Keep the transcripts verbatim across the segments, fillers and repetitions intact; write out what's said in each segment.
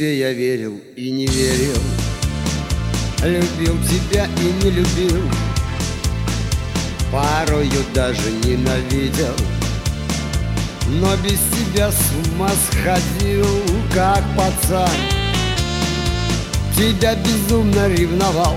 тебе я верил и не верил, любил тебя и не любил, порою даже ненавидел, но без тебя с ума сходил, как пацан. Тебя безумно ревновал,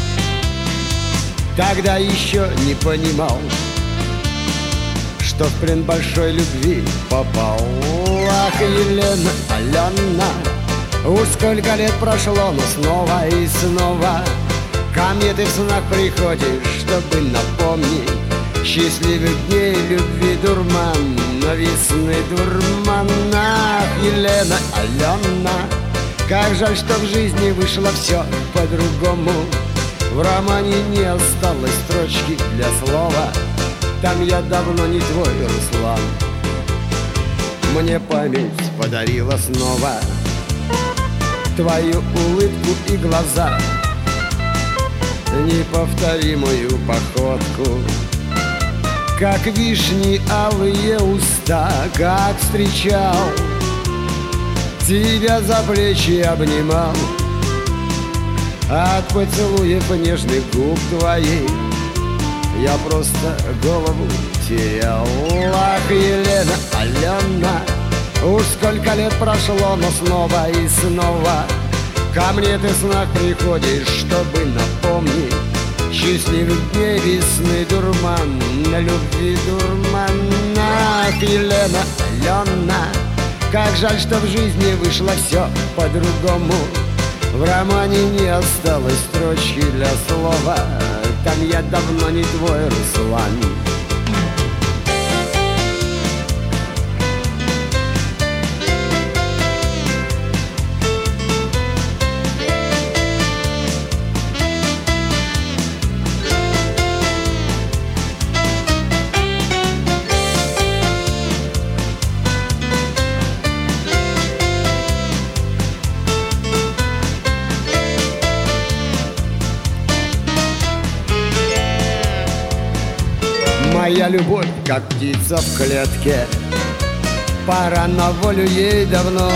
тогда еще не понимал, что в плен большой любви попал. Ах, Елена, Алена, уж сколько лет прошло, но снова и снова ко мне ты в снах приходишь, чтобы напомнить счастливых дней любви дурман, весны дурман. Ах, Елена, Алена, как жаль, что в жизни вышло все по-другому. В романе не осталось строчки для слова, там я давно не твой, Руслан. Мне память подарила снова твою улыбку и глаза, неповторимую походку, как вишни алые уста, как встречал тебя за плечи обнимал, от поцелуев нежных губ твоих я просто голову терял. Ах, Елена, Алена, уж сколько лет прошло, но снова и снова ко мне ты в снах приходишь, чтобы напомнить счастливых дней весны дурман, любви дурман. Ах, Елена, Алена, как жаль, что в жизни вышло все по-другому. В романе не осталось строчки для слова, там я давно не твой, Руслан. Моя любовь, как птица в клетке, пора на волю ей давно.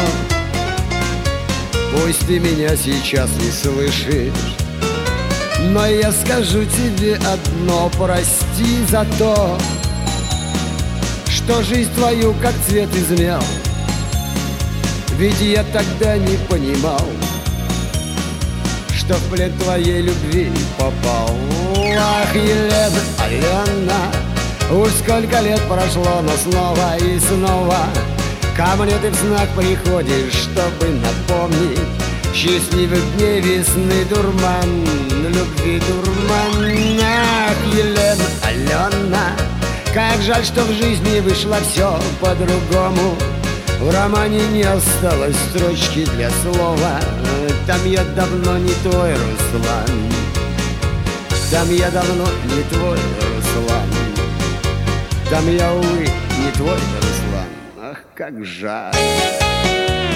Пусть ты меня сейчас не слышишь, но я скажу тебе одно: прости за то, что жизнь твою как цвет измял. Ведь я тогда не понимал, что в плен твоей любви попал. Ах, Елена, Алена, уж сколько лет прошло, но снова и снова ко мне ты в снах приходишь, чтобы напомнить счастливых дней весны дурман, любви дурман. Ах, Елена, Алена, как жаль, что в жизни вышло все по-другому. В романе не осталось строчки для слова, там я давно не твой, Руслан. Там я давно не твой, Руслан. Там я, увы, не твой, Руслан. Ах, как жаль.